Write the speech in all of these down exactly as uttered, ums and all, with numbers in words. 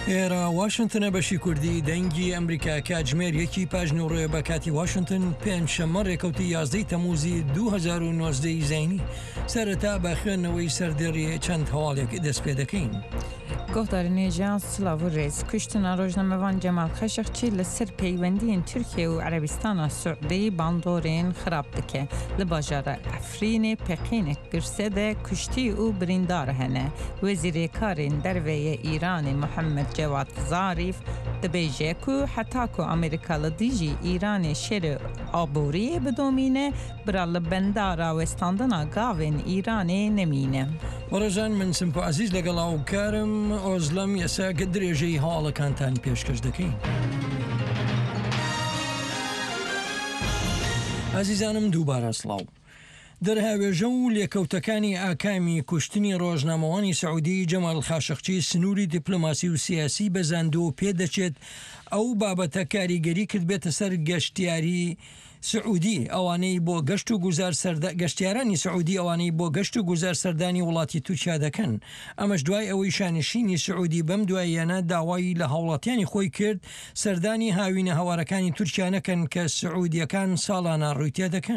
ئێرە واشنتنە بەشی کوردی دەنگی ئەمریکا کاتژمێر یەکی پاژنەوڕێ بە کاتی واشنتن پێنج شەمە ڕێکەوتی یازدەی تەموزی دوو هەزار و نۆزدەی زەینی سەرەتا بە خوێندنەوەی سەردێڕی چەند هەواڵێک دەست پێ دەکەین. گۆدارنێژیان سلااو و ڕێز کوشتنە ڕۆژنەمەوان جەمال خەشەقچی لەسەر پەیوەندیên تورکیە و عەرەبیستانە سوعودی باندۆرên خراپ dike li bajara Efrînê Peqînê girsede kuştî û birîndar hene. Wezîrêkarên derveyê Îranê Muhammed Cevat Zarîf dibêje ku heta ku Amerîka li dijî Îranê şerê aboriyê bidomîne bira li bendara westandina gavên Îranê nemîne. وەڕێژان من سمپ و عەزیز لەگەڵ هاوکارم ئۆزلەم یەساکە درێژەی هەواڵەکانتان پێشکەش دەکەین. عەزیزانم دووبارە سڵاو. دەرهاوێژە و لێکەوتەکانی ئاکامی کوشتنی ڕۆژنامەوانی سعودی جەمال خاشقچی سنووری دیپلۆماسی و سیاسی بەزاندوو پێ دەچێت ئەو بابەتە کاریگەری کرد بێتە سەر گەشتیاری سعودی ئەوانەی بۆ گەشت و گوزار گەشتیارانی سعودی ئەوانەی بۆ گەشت و گوزار سەردانی وڵاتی تورکیا دەکەن. ئەمەش دوای ئەوەی شانشینی سعودی بەم دواییانە داوای لە هاوڵاتیانی خۆی کرد سەردانی هاوینە هەوارەکانی تورکیا نەکەن کە سعودیەکان ساڵانە ڕوویتێ دەکەن.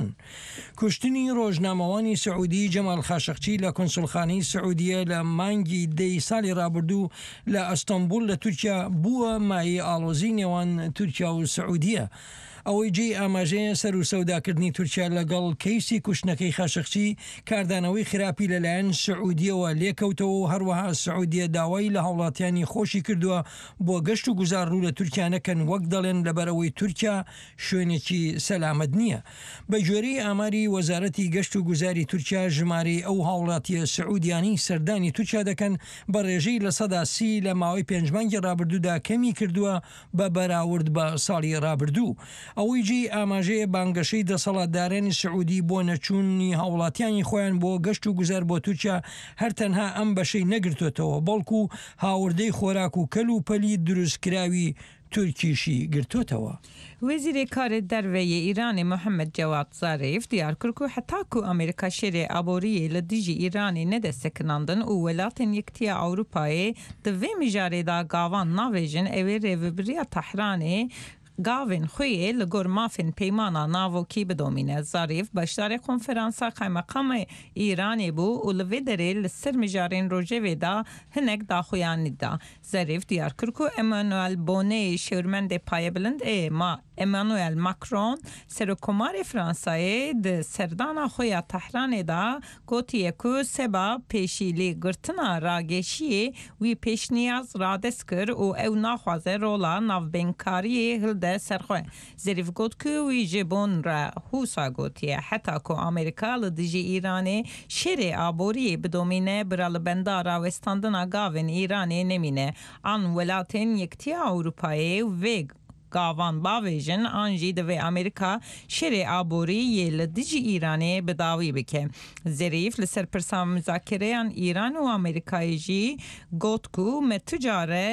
کوشتنی ڕۆژنامەوانی سعودی جەمال خاشقچی لە کۆنسڵخانەی سعودیە لە مانگی دەی ساڵی ڕابردوو لە ئەستەمبول لە تورکیا بووە مای ئاڵۆزی نێوان تورکیا و سعودیە. ئەوەی جێ ئاماژەیە سەر و سەوداکردنی تورکیا لەگەڵ کەیسی کوشتنەکەی خاشقچی کاردانەوەی خراپی لەلایەن سعودیەوە لێکەوتەوە و هەروەها سعودیە داوای لە هاوڵاتیانی خۆشی کردووە بۆ گەشت و گوزار ڕوو لە تورکیا نەکەن وەک دەڵێن لەبەرەوەی تورکیا شوێنێکی سەلامەت نییە. بە جۆرەی ئاماری وەزارەتی گەشت و گوزاری تورکیا ژمارەی ئەو هاوڵاتیە سعودیانی سەردانی تورکیا دەکەن بە ڕێژەی لە سەدا سی لە ماوەی پێنجمانگی ڕابردوودا کەمی کردووە بە بەراورد بە ساڵی ڕابردوو. ئەوەی جی ئاماژەیە بانگەشەی دەسەڵاتدارانی سعودی بۆ نەچوونی هاوڵاتیانی خۆیان بۆ گەشت و گوزار بۆ تورکیا هەرتەنها ئەم بەشەی نەگرتوێتەوە بەڵکو هاوردەی خۆراک و کەل و پەلی دروستکراوی تورکیشی گرتوتەوە. وەزیرێکارێ دەرveyê Îranê Muhammed Cevat Zarîf diyar kir ku heta ku Amerîka şerê aboriyê li dijî Îranê nedesekinandin û welatên Yekîtiya Ewropayê di vê mijarê da gavan navêjin ew ê rêveberiya Tehranê gavên xuyê li gor mafên peymana navokî bidomîne. Zarîf beşdarê konferansa Kaymakamê Îranê bû û li vê derê li ser mijarên rojevê da hinek daxuyanî da. Zarîf diyar kir ku Emmanuel Bonê şêwirmendê payebilind ê ma Emmanuel Macron serokkomarê Fransayê di serdana xwe ya Tehranê da gotiye ku seba pêşîlê girtina rageşiyê wî pêşniyaz radest kir û ew naxwaze rola navbênkariyê hilde serxwe. Zarîf got ku wî ji bon re hûsa gotiye heta ku Amerîka li dijî Îranê şerê aboriyê bidomîne bira li bendara westandina gavên Îranê nemîne. An welatên Yekîtiya Ewropayê vê gavan bavêjin an jî divê Amerîka şerê aboriyê li dijî Îranê bidawî bike. Zarîf li ser pirsa müzakereyan Îran û Amerîkayê jî got ku me tu care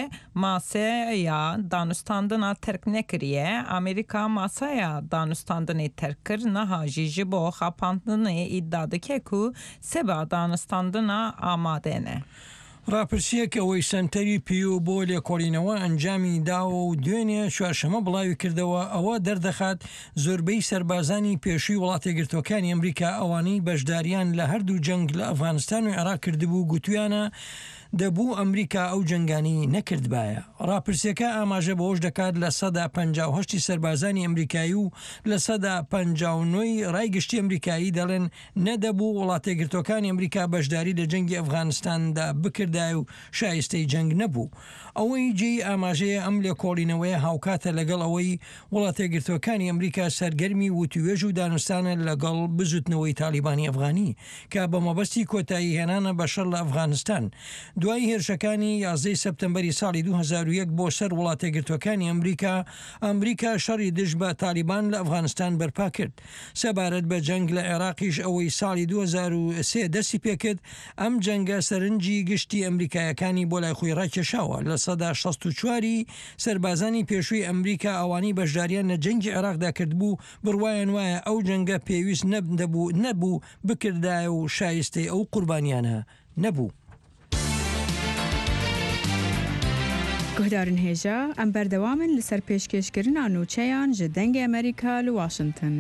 maseya danûstandina terk nekiriye. Amerîka masaya danûstandinê terk kir niha jî ji bo xapandinê îddia dike ku seba danûstandina amade ne. ڕاپرسیەک ئەوەی سنتەری پیو بۆ لێکۆڵینەوە ئەنجامی داوە و دوێنێ چوارشەمە بڵاوی کردەوە ئەوە دەردەخات زۆربەی سەربازانی پێشووی وڵاتە گرتوەکانی ئەمریکا ئەوانەی بەشداریان لە هەردوو جەنگ لە ئەفغانستان و عێراق کردبوو گوتویانە دەبوو ئەمریکا ئەو جنگانی نەکردبایە. ڕاپرسیەکە ئاماژە بەهۆش دەکات لە سەدا پەنجا و هەشتی سەربازانی ئەمریکایی و لە سەدا پەنجا و نۆی ڕایگشتی ئەمریکایی دەڵێن نەدەبوو وڵاتە گرتوەکانی ئەمریکا بەشداری لە جەنگی ئەفغانستاندا بکردای و شایستەی جەنگ نەبوو. ئەوەی جێ ئاماژەیە ئەم لێکۆڵینەوەی هاوکاتە لەگەڵ ئەوەی وڵاتە گرتوەکانی ئەمریکا سەرگەرمی وتوێژ و دانوستانە لەگەڵ بزوتنەوەی تالیبانی ئەفغانی کە بە مەبەستی کۆتایی هێنانە بەشەر لە ئەفغانستان. دوای هێرشەکانی یازدەی سەپتەمبەری ساڵی دوو هەزار و یەک بۆ سەر وڵاتە گرتوەکانی ئەمریکا ئەمریکا شەڕی دژ بە تالیبان لە ئەفغانستان بەرپا کرد. سەبارەت بە جەنگ لە عێراقیش ئەوەی ساڵی دوو هەزار و سێ دەستی پێکرد ئەم جەنگە سەرنجی گشتی ئەمریکایەکانی بۆ لای خۆی ڕاکێشاوە. لە سەدا شەست و چواری سەربازانی پێشووی ئەمریکا ئەوانی بەشداریان لە جەنگی عێراقدا کردبوو بڕوایان وایە ئەو جەنگە پێویست نەبوو نەبوو بکردایە و شایستەی ئەو قوربانیانە نەبوو. گهدارن هێژە ئەم بەردەوامن لەسەر پێشکەشکردنا نوچەیان ji dengê Amerîka li Washington.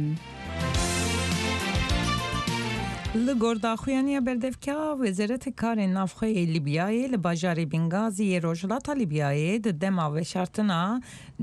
Li gordaxuyaniya berdevka Wezareta Karên Navxweyê Libyayê li bajarê Bengaziyê Rojhilata Libyayê di dema veşartina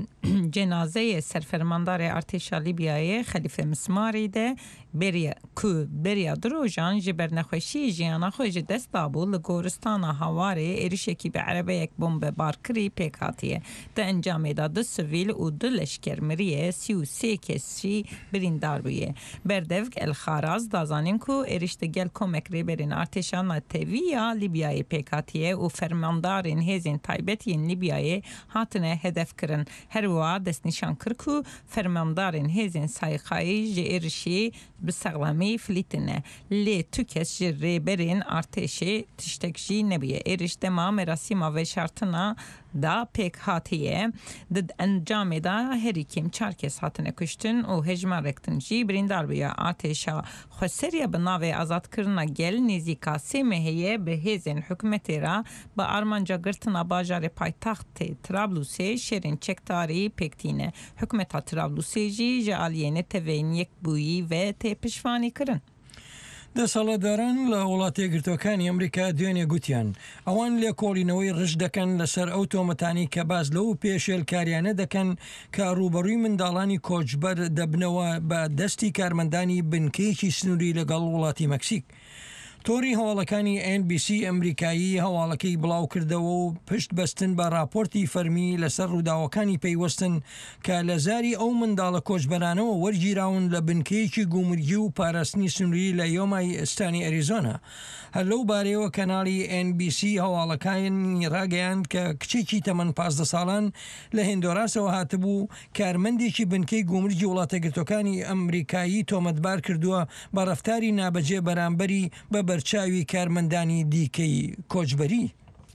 cenazeyê serfermandarê Artêşa Libyayê Xelîfe Mismarî de beriya ku beriya dirojan ji ber nexweşiyê jiyana xwe ji dest dabû li goristana Hawarê êrişekî bi erebeyek bombebarkirî pêk hatiye. Di encamê da du sivîl û du leşker miriye sî û sê kes jî birîndar bûye. Berdevk El Xaraz dazanîn ku êrişte gel komek rêberên artêşa Netewîya Libyayê pêk hatiye û fermandarên hêzên taybet yên Libyayê hatine hedef kirin. Her wiha destnîşan kir ku fermandarên hêzên sayxayî ji êrişî bi sexlemî filîtine. Lê tu kes ji rêberên artêşê tiştek jî nebiye. Êriş dema merasîma veşartina da pêk hatiye. Di encamê da herî kêm çar kes hatine kuştin û hejmarek din jî birîndar bûye. Artêşa xweseriya bi navê azadkirina gel nêzîka sê meheyê bi hêzên hikûmetê ra bi armanca girtina bajarê paytextê Trablusê şerên çekdarî pêktîne. Hikûmeta Trablusê jî ji aliyê Netewên Yekbûyî ve tê piştvanî kirin. دەسەڵاتداران لە وڵاتە یەکگرتوەکانی ئەمریکا دوێنێ گوتیان ئەوان لێکۆڵینەوەی ڕژ دەکەن لەسەر ئەو تۆمەتانی کە باز لەو پێشێلکاریانە دەکەن کە ڕوبەڕووی منداڵانی کۆچبەر دەبنەوە بە دەستی کارمەندانی بنکەیەکی سنووری لەگەڵ وڵاتی مەکسیک. تۆری هەواڵەکانی ئێن بی سی ئەمریکایی هەواڵەکەی بڵاو کردەوە و پشت بەستن بە راپۆرتی فەرمی لەسەر ڕووداوەکانی پەیوەستن کە لە زاری ئەو منداڵە کۆچبەرانەوە وەرگیراون لە بنکەیەکی گومرگی و پاراستنی سنووری لە یۆمای ئێستانی ئەریزۆنا. هەر لەو بارەیەوە کەناڵی ئێن بی سی هەواڵەکانی ڕاگەیاند کە کچێکی تەمەن پازدە ساڵان لە هێندۆراسەوە هاتبوو کارمەندێکی بنکەی گومرگی وڵاتە یەکگرتوەکانی ئەمریکایی تۆمەتبار کردووە بە ڕەفتاری نابەجێ بەرامبەری بە بەرچاوی کارمەندانی دیکەی کۆچبەری.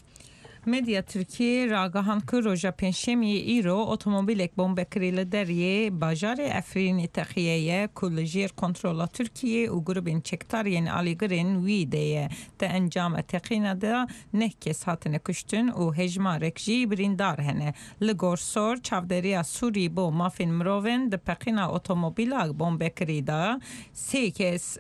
Medya Tirkiye ragahan ku roja pênşemiyê îro otomobîlek bombekirî li deriyê bajarê Efrînê texiyeye ku li jêr kontrola Tirkiye û grubên çekdariyên alîgirên wî de ye. Di encama teqîna de neh kes hatine kuştin û hejmarek jî birîndar hene. Li Gorsor çavderiya Sûrî bo mafên mirovên di peqîna otomobîla bombekirî da sê kes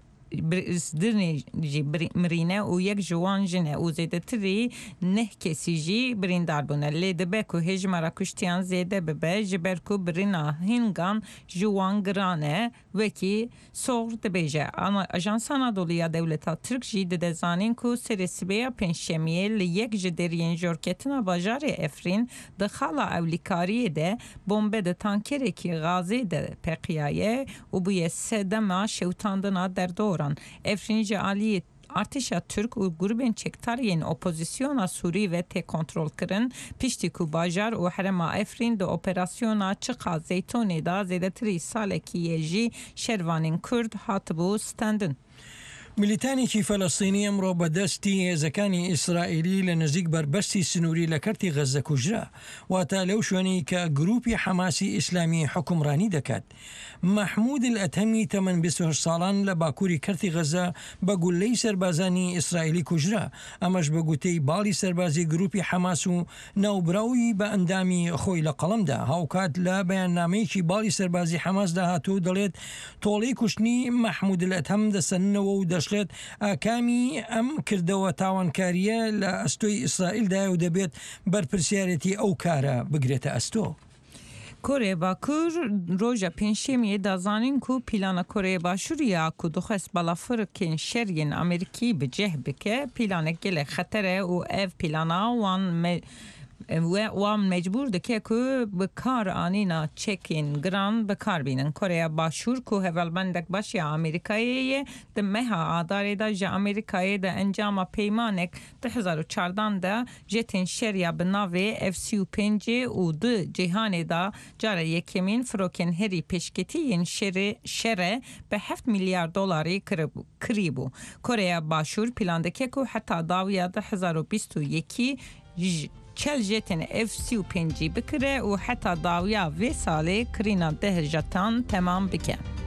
Dirnê jî mirîne û yek ji wan jine û zêdetirî neh kesî jî birîndar bûne. Lê dibe ku hejmara kuştiyan zêde bibe ji ber ku birîna hîngan ji wan giran e wekî soğ dibêje. Ajansa Anadoluya Dewleta Tirk jî dide zanîn ku serê sibeya pênşemiyê li yek ji deriyên jorketina bajarê Efrîn di xala ewlîkariyê de bombe di tankerekî gazê de peqiyaye û bûye sedema şewtandina derdor. Efrîn ji aliyê Artêşa Türk û grubên çekdariyên opozisyona Sûrî ve tê kontrol kirin piştî ku bajar û herêma Efrîn di operasyona Çiqa Zeytonê da zêdetirî salekî yê jî şervanên Kurd hatibû standin. میلیتانێکی فەلەستینی ئەمڕۆ بەدەستی هێزەکانی ئیسرائیلی لە نزیک بربەستی سنووری لە کەرتی غەزە کوژرا واتە لەو شوێنەی کە گروپی حەماسی ئیسلامی حکومڕانی دەکات. محمود الئەتەمی تەمەن بیست و هەشت ساڵان لە باکووری کەرتی غەزە بە گولەی سەربازانی ئیسرائیلی کوژرا. ئەمەش بە گوتەی باڵی سەربازی گروپی حەماس و ناوبراوی بە ئەندامی خۆی لە قەڵەمدا. هاوکات لە بەیاننامەیەکی باڵی سەربازی حەماس داهاتوو دەڵێت تۆڵەی کوشتنی محمود الئەتەم دەسەننەوە و دەشڵێت ئاکامی ئەم کردەوە تاوانکاریە لە ئەستۆی ئیسرائیلدایە و دەبێت بەرپرسیارەتی ئەو کارە بگرێتە ئەستۆ. Kore Bakur roja pênşemiyê dazanîn ku plana Koreyê Başûrî ya ku dixwest balafirkên şeriyên Amerîkî bi ceh bike planek gelek xeter e û ev plana wan me ve wan mecbûr dike ku bi kar anîna çekên giran bikarbînin. Koreya Başûr ku hevalbendek başya Amerîkayê ye di meha adarê da ji Amerîkayê de encama peymanek di hezar û çardan de jetên şeriya bi navê F sî û pêncê û di cîhanê da cara yekemîn firokên herî pêşketiyên şere bi heft milyar dolarî kirîbû. Koreya Başûr plan dike ku heta dawiya di hezar û bîst û yekî çel jetên F sî û pêncî bikire û heta dawiya vê salê kirîna deh jetan temam bike.